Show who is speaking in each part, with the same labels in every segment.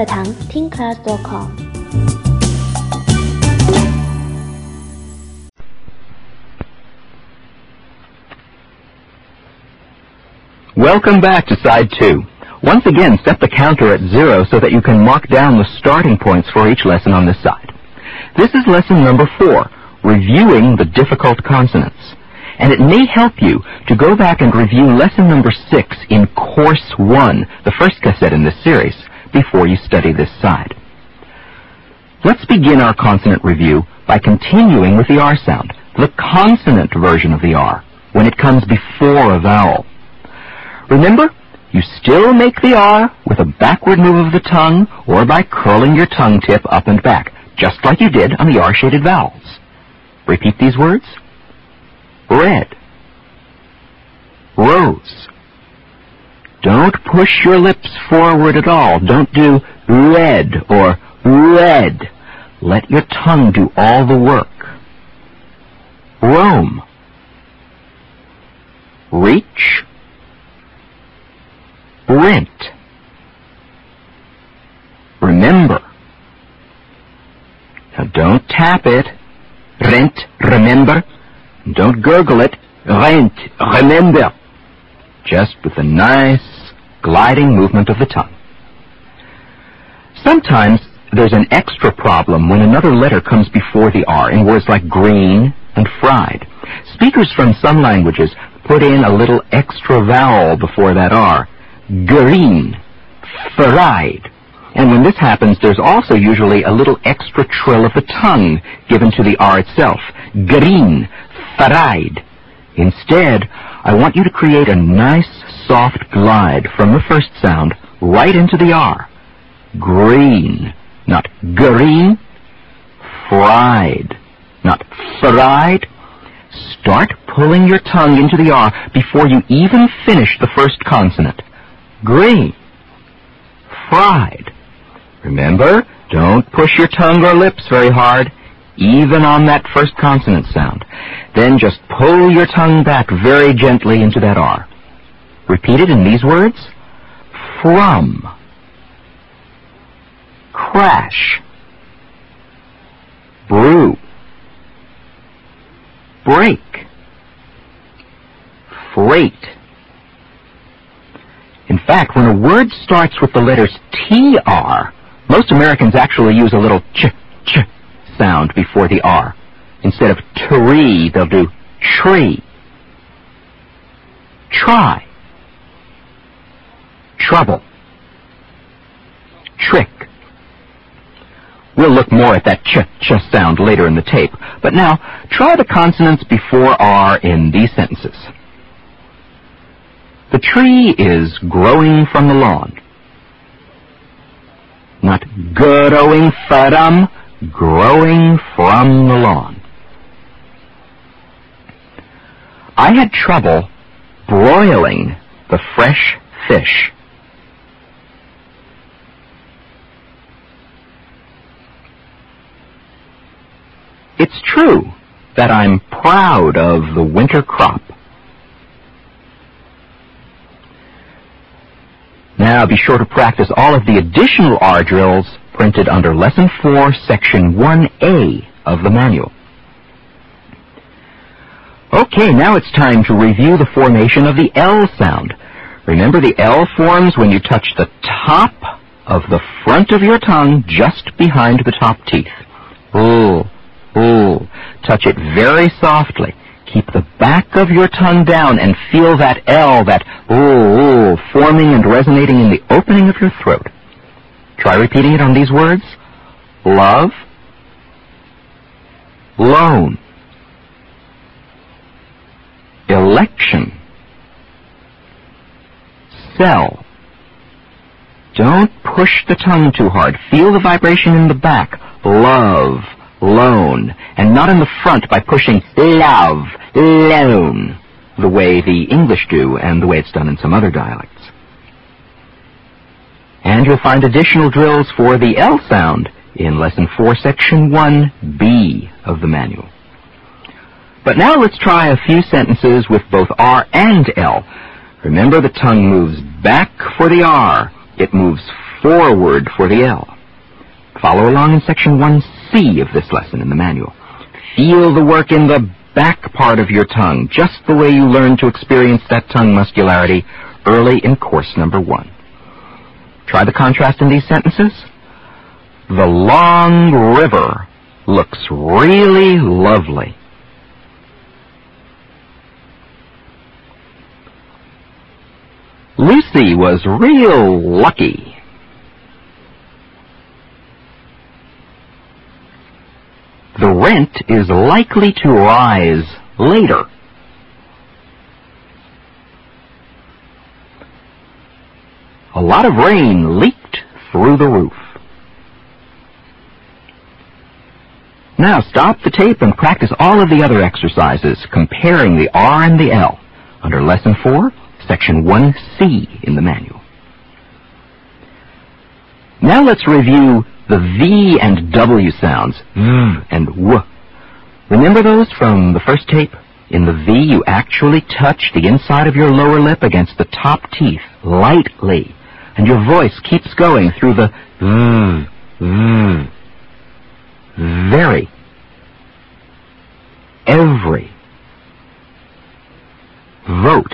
Speaker 1: 课堂听 class.com。
Speaker 2: Welcome back to Side 2. Once again, set the counter at 0 so that you can mark down the starting points for each lesson on this side. This is lesson number 4, reviewing the difficult consonants. And it may help you to go back and review lesson number 6 in Course 1, the first cassette in this series, before you study this side. Let's begin our consonant review by continuing with the R sound, the consonant version of the R, when it comes before a vowel. Remember, you still make the R with a backward move of the tongue or by curling your tongue tip up and back, just like you did on the R-shaded vowels. Repeat these words. Red. Rose. Don't push your lips forward at all. Don't do red or red. Let your tongue do all the work. Roam. Reach. Rent. Remember. Now don't tap it. Rent, remember. Don't gurgle it. Rent, remember. Just with a nice gliding movement of the tongue. Sometimes there's an extra problem when another letter comes before the R in words like green and fried. Speakers from some languages put in a little extra vowel before that R. Green, fried. And when this happens, there's also usually a little extra trill of the tongue given to the R itself. Green, fried. Instead, I want you to create a nice, soft glide from the first sound right into the R. Green, not green. Fried, not fried. Start pulling your tongue into the R before you even finish the first consonant. Green. Fried. Remember, don't push your tongue or lips very hard, even on that first consonant sound. Then just pull your tongue back very gently into that R. Repeat it in these words. From. Crash. Brew. Break. Freight. In fact, when a word starts with the letters TR, most Americans actually use a little ch sound before the R. Instead of tree, they'll do tree. Try. Trouble. Trick. We'll look more at that ch sound later in the tape, but now try the consonants before R in these sentences. The tree is growing from the lawn. Not growing from, growing from the lawn. I had trouble broiling the fresh fish. It's true that I'm proud of the winter crop. Now be sure to practice all of the additional R drills printed under Lesson 4, Section 1A of the manual. Okay, now it's time to review the formation of the L sound. Remember, the L forms when you touch the top of the front of your tongue just behind the top teeth. Ooh, ooh. Touch it very softly. Keep the back of your tongue down and feel that L, that ooh, forming and resonating in the opening of your throat. Try repeating it on these words. Love. Loan. Election. Sell. Don't push the tongue too hard. Feel the vibration in the back. Love. Loan, and not in the front by pushing love, loan, the way the English do and the way it's done in some other dialects. And you'll find additional drills for the L sound in Lesson 4, Section 1B of the manual. But now let's try a few sentences with both R and L. Remember, the tongue moves back for the R. It moves forward for the L. Follow along in Section 1C of this lesson in the manual. Feel the work in the back part of your tongue, just the way you learned to experience that tongue muscularity early in course number 1. Try the contrast in these sentences. The long river looks really lovely. Lucy was real lucky. The rent is likely to rise later. A lot of rain leaked through the roof. Now stop the tape and practice all of the other exercises, comparing the R and the L, under Lesson 4, Section 1C in the manual. Now let's review the V and W sounds, V and W. Remember those from the first tape? In the V, you actually touch the inside of your lower lip against the top teeth, lightly, and your voice keeps going through the very, every, vote,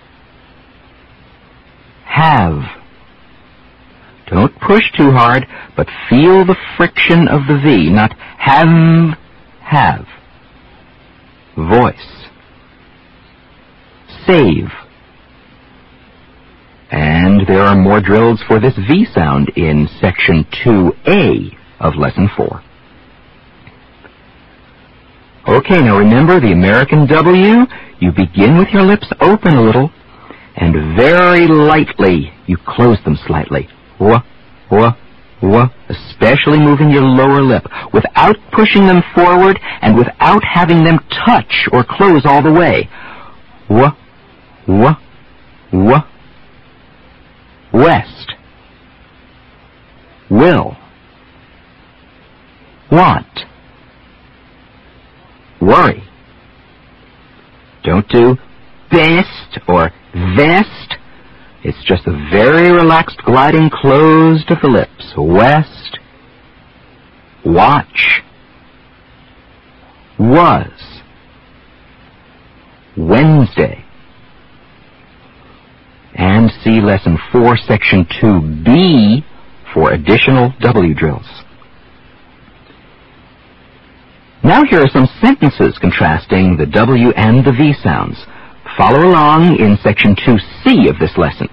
Speaker 2: have. Don't push too hard, but feel the friction of the V, not have. Voice. Save. And there are more drills for this V sound in Section 2A of Lesson 4. Okay, now remember the American W, you begin with your lips open a little, and very lightly you close them slightly. Especially moving your lower lip, without pushing them forward and without having them touch or close all the way. West. Will. Want. Worry. Don't do best or vest. It's just a very relaxed gliding close to the lips. West. Watch. Was. Wednesday. And see Lesson 4, Section 2B for additional W drills. Now here are some sentences contrasting the W and the V sounds. Follow along in Section 2C of this lesson.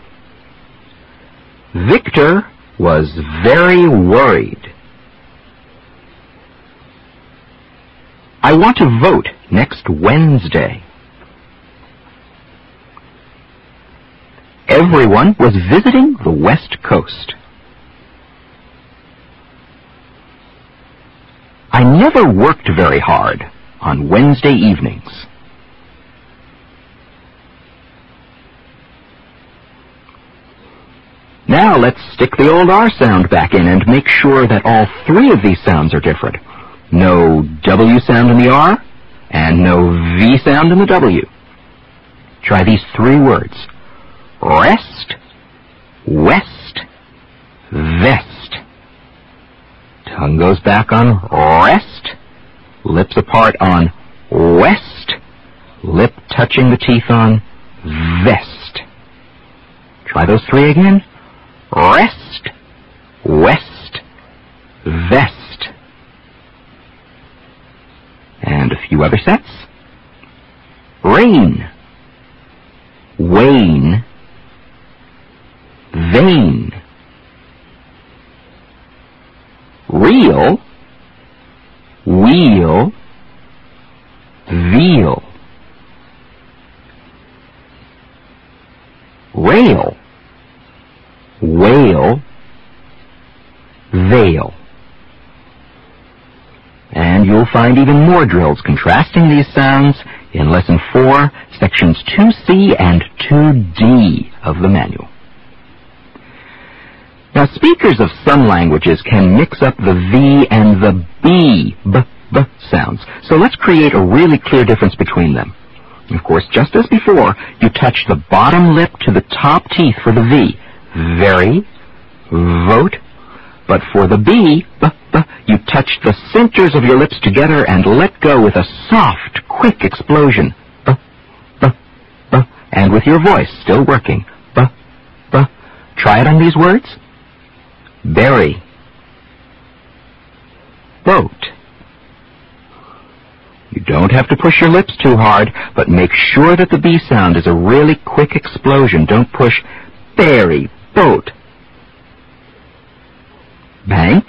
Speaker 2: Victor was very worried. I want to vote next Wednesday. Everyone was visiting the West Coast. I never worked very hard on Wednesday evenings. Now let's stick the old R sound back in and make sure that all three of these sounds are different. No W sound in the R, and no V sound in the W. Try these three words. Rest, west, vest. Tongue goes back on rest, lips apart on west, lip touching the teeth on vest. Try those three again. Rest, west, vest. And a few other sets. Rain, wane, vain. Real, wheel, veal. Rail, whale, veil. And you'll find even more drills contrasting these sounds in Lesson 4, Sections 2C and 2D of the manual. Now, speakers of some languages can mix up the V and the B sounds. So let's create a really clear difference between them. Of course, just as before, you touch the bottom lip to the top teeth for the V. Very, vote. But for the B, you touch the centers of your lips together and let go with a soft, quick explosion. And with your voice still working. Try it on these words. Berry. Boat. You don't have to push your lips too hard, but make sure that the B sound is a really quick explosion. Don't push berry, boat. Bank.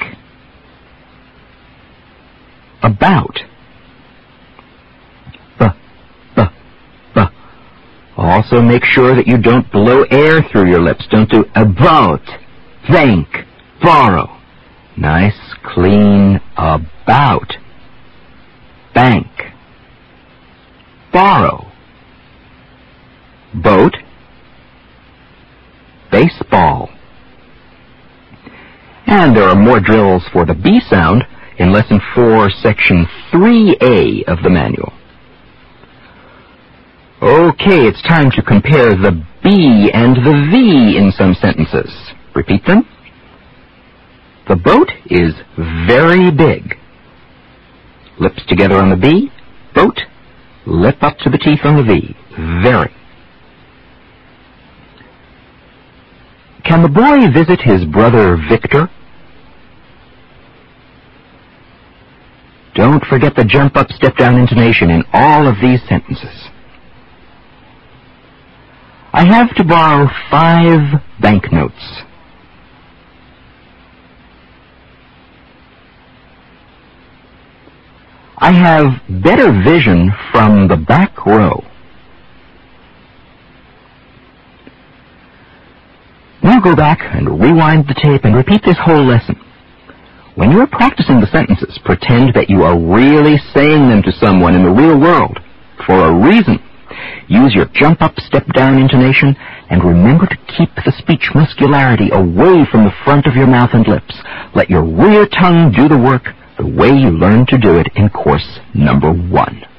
Speaker 2: About. Also make sure that you don't blow air through your lips. Don't do about, bank, borrow. Nice, clean, about. Bank. Borrow. Boat. Baseball. And there are more drills for the B sound in Lesson 4, Section 3A of the manual. Okay, it's time to compare the B and the V in some sentences. Repeat them. The boat is very big. Lips together on the B. Boat. Lip up to the teeth on the V. Very. Can the boy visit his brother Victor? Don't forget the jump-up, step-down intonation in all of these sentences. I have to borrow 5 banknotes. I have better vision from the back row. Now go back and rewind the tape and repeat this whole lesson. When you are practicing the sentences, pretend that you are really saying them to someone in the real world for a reason. Use your jump-up, step-down intonation, and remember to keep the speech muscularity away from the front of your mouth and lips. Let your rear tongue do the work the way you learned to do it in course number 1.